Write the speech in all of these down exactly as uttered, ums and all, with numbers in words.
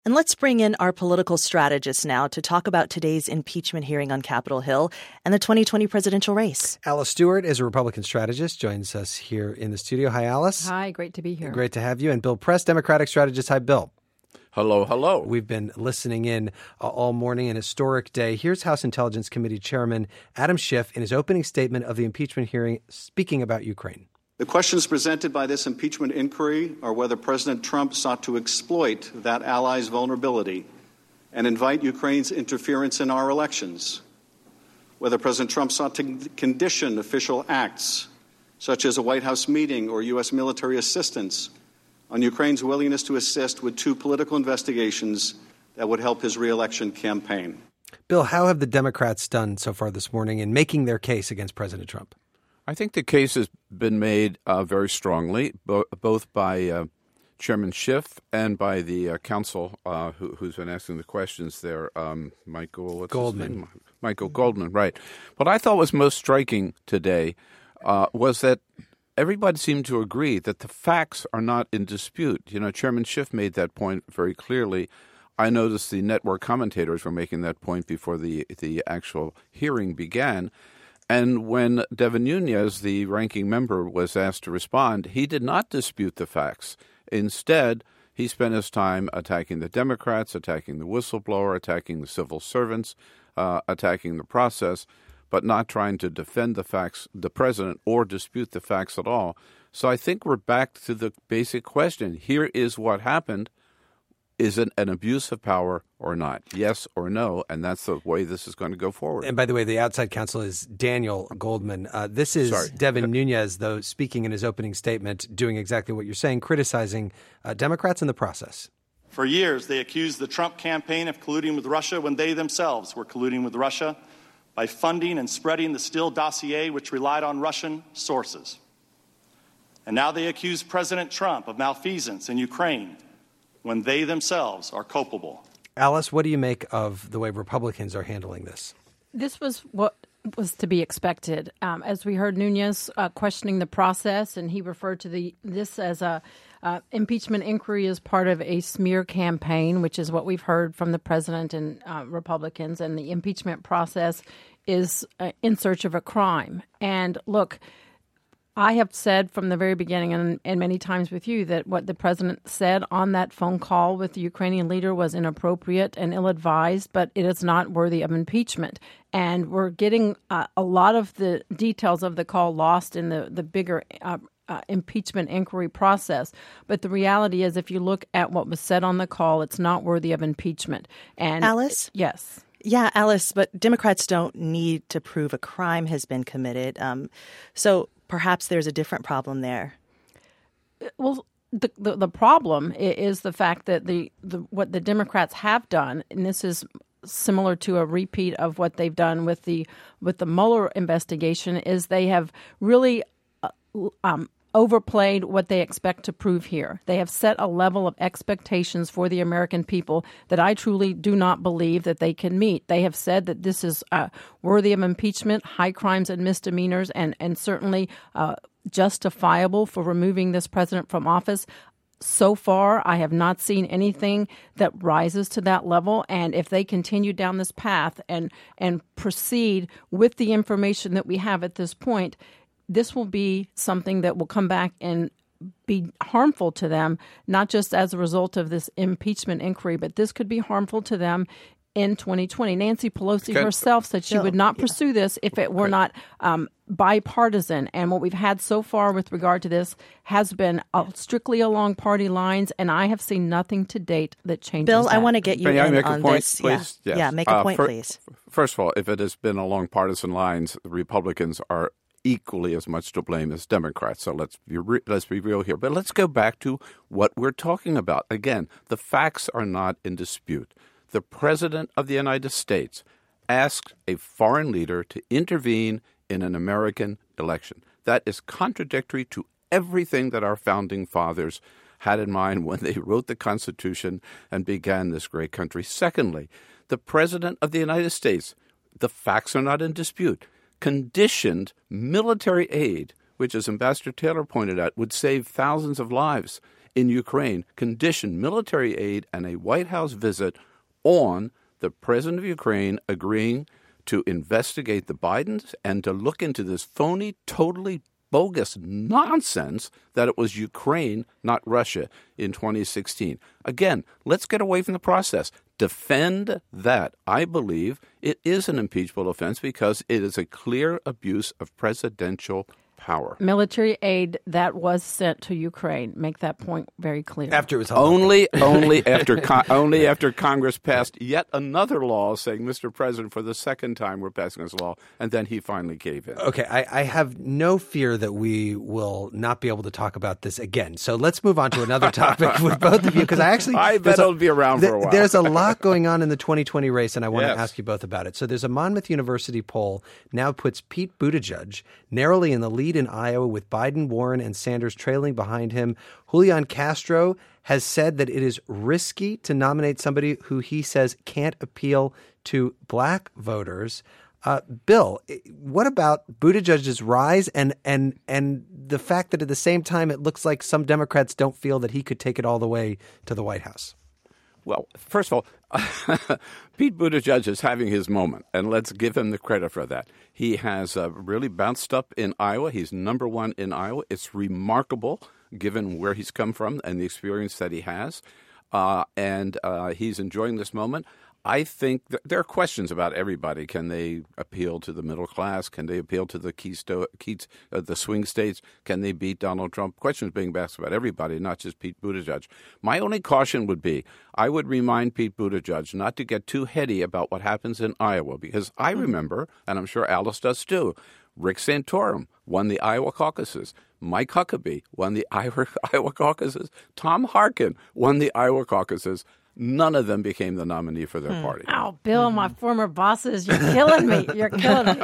And let's bring in our political strategist now to talk about today's impeachment hearing on Capitol Hill and the twenty twenty presidential race. Alice Stewart is a Republican strategist, joins us here in the studio. Hi, Alice. Hi, great to be here. Great to have you. And Bill Press, Democratic strategist. Hi, Bill. Hello, hello. We've been listening in uh, all morning, an historic day. Here's House Intelligence Committee Chairman Adam Schiff in his opening statement of the impeachment hearing, speaking about Ukraine. The questions presented by this impeachment inquiry are whether President Trump sought to exploit that ally's vulnerability and invite Ukraine's interference in our elections, whether President Trump sought to condition official acts, such as a White House meeting or U S military assistance, on Ukraine's willingness to assist with two political investigations that would help his reelection campaign. Bill, how have the Democrats done so far this morning in making their case against President Trump? I think the case has been made uh, very strongly, bo- both by uh, Chairman Schiff and by the uh, counsel uh, who, who's been asking the questions there, um, Michael what's Goldman. His name? Michael Goldman, right. What I thought was most striking today uh, was that everybody seemed to agree that the facts are not in dispute. You know, Chairman Schiff made that point very clearly. I noticed the network commentators were making that point before the the actual hearing began. And when Devin Nunes, the ranking member, was asked to respond, he did not dispute the facts. Instead, he spent his time attacking the Democrats, attacking the whistleblower, attacking the civil servants, uh, attacking the process, but not trying to defend the facts, the president, or dispute the facts at all. So I think we're back to the basic question. Here is what happened. Is it an abuse of power or not? Yes or no? And that's the way this is going to go forward. And by the way, the outside counsel is Daniel Goldman. Uh, this is Sorry. Devin Nunes, though, speaking in his opening statement, doing exactly what you're saying, criticizing uh, Democrats in the process. For years, they accused the Trump campaign of colluding with Russia when they themselves were colluding with Russia by funding and spreading the Steele dossier, which relied on Russian sources. And now they accuse President Trump of malfeasance in Ukraine when they themselves are culpable. Alice, what do you make of the way Republicans are handling this? This was what was to be expected. Um, as we heard Nunes uh, questioning the process, and he referred to the this as a uh, impeachment inquiry as part of a smear campaign, which is what we've heard from the president and uh, Republicans. And the impeachment process is uh, in search of a crime. And look, I have said from the very beginning and, and many times with you that what the president said on that phone call with the Ukrainian leader was inappropriate and ill-advised, but it is not worthy of impeachment. And we're getting uh, a lot of the details of the call lost in the, the bigger uh, uh, impeachment inquiry process. But the reality is, if you look at what was said on the call, it's not worthy of impeachment. And Alice? Yes. Yeah, Alice, but Democrats don't need to prove a crime has been committed. Um, so perhaps there's a different problem there. Well, the the, the problem is the fact that the, the what the Democrats have done, and this is similar to a repeat of what they've done with the with the Mueller investigation, is they have really uh, um, overplayed what they expect to prove here. They have set a level of expectations for the American people that I truly do not believe that they can meet. They have said that this is uh, worthy of impeachment, high crimes and misdemeanors, and, and certainly uh, justifiable for removing this president from office. So far, I have not seen anything that rises to that level. And if they continue down this path and and proceed with the information that we have at this point, this will be something that will come back and be harmful to them, not just as a result of this impeachment inquiry, but this could be harmful to them in twenty twenty. Nancy Pelosi okay. herself said she Bill, would not yeah. pursue this if it were okay. not um, bipartisan. And what we've had so far with regard to this has been uh, strictly along party lines, and I have seen nothing to date that changes Bill, that. I want to get you May I in make a on point, this. please? Yeah, Yes. yeah, make a Uh, point, for- please. First of all, if it has been along partisan lines, the Republicans are equally as much to blame as Democrats. So let's be re- let's be real here. But let's go back to what we're talking about. Again, the facts are not in dispute. The President of the United States asked a foreign leader to intervene in an American election. That is contradictory to everything that our founding fathers had in mind when they wrote the Constitution and began this great country. Secondly, the President of the United States, the facts are not in dispute, conditioned military aid, which, as Ambassador Taylor pointed out, would save thousands of lives in Ukraine conditioned military aid and a White House visit on the president of Ukraine agreeing to investigate the Bidens and to look into this phony, totally bogus nonsense that it was Ukraine, not Russia, in twenty sixteen. Again, let's get away from the process. Defend that. I believe it is an impeachable offense because it is a clear abuse of presidential power. Military aid that was sent to Ukraine. Make that point very clear. After it was only, only after con- only after Congress passed yet another law saying, Mister President, for the second time we're passing this law, and then he finally gave in. Okay, I, I have no fear that we will not be able to talk about this again. So let's move on to another topic with both of you, because I actually I bet a, it'll be around th- for a while. There's a lot going on in the twenty twenty race, and I want yes. to ask you both about it. So there's a Monmouth University poll now puts Pete Buttigieg narrowly in the lead in Iowa, with Biden, Warren, and Sanders trailing behind him. Julian Castro has said that it is risky to nominate somebody who he says can't appeal to black voters. Uh, Bill, what about Buttigieg's rise and, and, and the fact that at the same time it looks like some Democrats don't feel that he could take it all the way to the White House? Well, first of all, Pete Buttigieg is having his moment, and let's give him the credit for that. He has uh, really bounced up in Iowa. He's number one in Iowa. It's remarkable, given where he's come from and the experience that he has, uh, and uh, he's enjoying this moment. I think th- there are questions about everybody. Can they appeal to the middle class? Can they appeal to the keystone, key, uh, the swing states? Can they beat Donald Trump? Questions being asked about everybody, not just Pete Buttigieg. My only caution would be I would remind Pete Buttigieg not to get too heady about what happens in Iowa, because I remember, and I'm sure Alice does too, Rick Santorum won the Iowa caucuses. Mike Huckabee won the Iowa, Iowa caucuses. Tom Harkin won the Iowa caucuses. None of them became the nominee for their party. Oh, Bill, mm-hmm. my former bosses, you're killing me. You're killing me.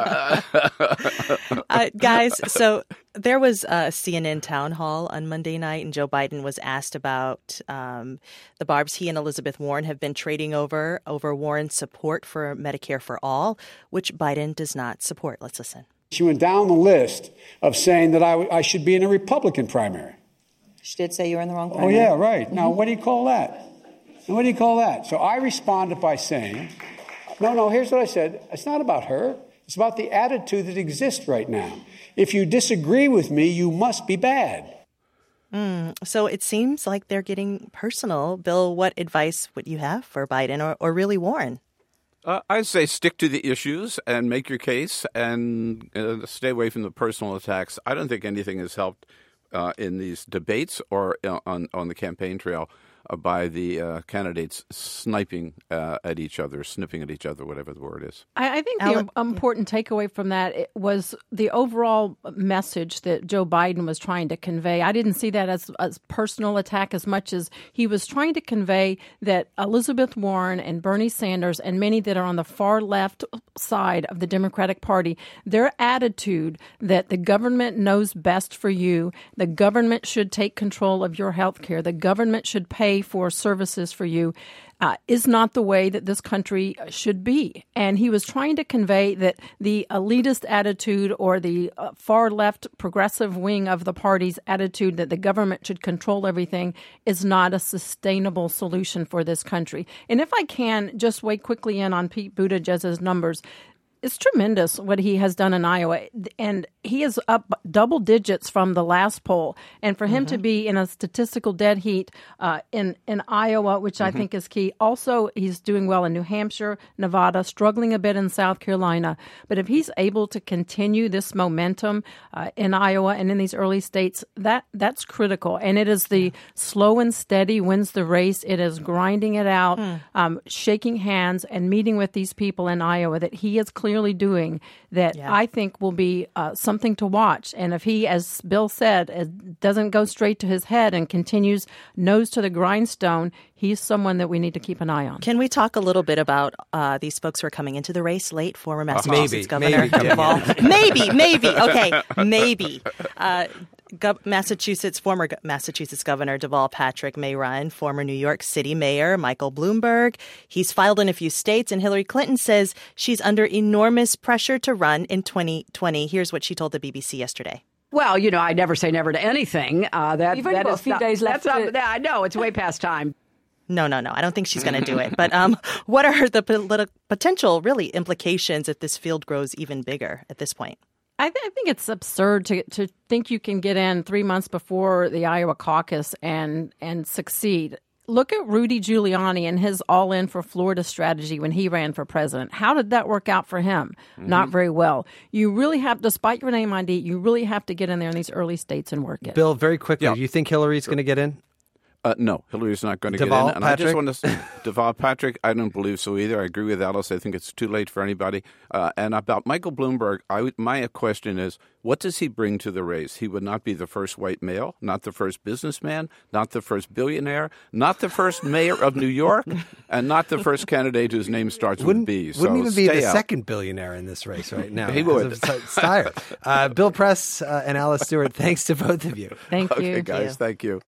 uh, guys, so there was a C N N town hall on Monday night, and Joe Biden was asked about um, the barbs he and Elizabeth Warren have been trading over, over Warren's support for Medicare for All, which Biden does not support. Let's listen. She went down the list of saying that I, w- I should be in a Republican primary. She did say you were in the wrong primary. Oh, yeah, right. Mm-hmm. Now, what do you call that? What do you call that? So I responded by saying, no, no, here's what I said. It's not about her. It's about the attitude that exists right now. If you disagree with me, you must be bad. Mm, so it seems like they're getting personal. Bill, what advice would you have for Biden or, or really Warren? Uh, I'd say stick to the issues and make your case and uh, stay away from the personal attacks. I don't think anything has helped uh, in these debates or uh, on, on the campaign trail by the uh, candidates sniping uh, at each other, snipping at each other, whatever the word is. I, I think the um, important takeaway from that was the overall message that Joe Biden was trying to convey. I didn't see that as a personal attack as much as he was trying to convey that Elizabeth Warren and Bernie Sanders and many that are on the far left side of the Democratic Party, their attitude that the government knows best for you, the government should take control of your health care, the government should pay for services for you, uh, is not the way that this country should be. And he was trying to convey that the elitist attitude or the uh, far left progressive wing of the party's attitude that the government should control everything is not a sustainable solution for this country. And if I can just weigh quickly in on Pete Buttigieg's numbers, it's tremendous what he has done in Iowa, and he is up double digits from the last poll. And for him mm-hmm. to be in a statistical dead heat uh, in, in Iowa, which mm-hmm. I think is key. Also, he's doing well in New Hampshire, Nevada, struggling a bit in South Carolina. But if he's able to continue this momentum uh, in Iowa and in these early states, that that's critical. And it is the slow and steady wins the race. It is grinding it out, mm. um, shaking hands and meeting with these people in Iowa that he is clearly doing that yeah. I think will be uh, something to watch. And if he, as Bill said, uh, doesn't go straight to his head and continues nose to the grindstone, he's someone that we need to keep an eye on. Can we talk a little bit about uh, these folks who are coming into the race late? Former Massachusetts uh, maybe, Governor maybe, Deval. yeah. maybe, maybe. Okay, maybe. Uh, Go- Massachusetts, former Massachusetts Governor Deval Patrick may run. Former New York City Mayor Michael Bloomberg. He's filed in a few states, and Hillary Clinton says she's under enormous pressure to run in twenty twenty. Here's what she told the B B C yesterday. Well, you know, I never say never to anything. Uh, that, You've only that got is a few not, days left That's to- not, I know, it's way past time. No, no, no. I don't think she's going to do it. But um, what are the politi- potential, really, implications if this field grows even bigger at this point? I, th- I think it's absurd to to think you can get in three months before the Iowa caucus and and succeed. Look at Rudy Giuliani and his all-in for Florida strategy when he ran for president. How did that work out for him? Mm-hmm. Not very well. You really have, despite your name I D, you really have to get in there in these early states and work it. Bill, very quickly, Yeah. do you think Hillary's going to get in? Uh, no, Hillary's not going to get Deval in. And Patrick? I just want to say, Deval Patrick, I don't believe so either. I agree with Alice. I think it's too late for anybody. Uh, and about Michael Bloomberg, I would, my question is, what does he bring to the race? He would not be the first white male, not the first businessman, not the first billionaire, not the first mayor of New York, and not the first candidate whose name starts Wouldn't, with B. So wouldn't even be stay the out. second billionaire in this race right now. He would. As of Steyer. Uh, Bill Press uh, and Alice Stewart, thanks to both of you. Thank you. Okay, guys, thank you.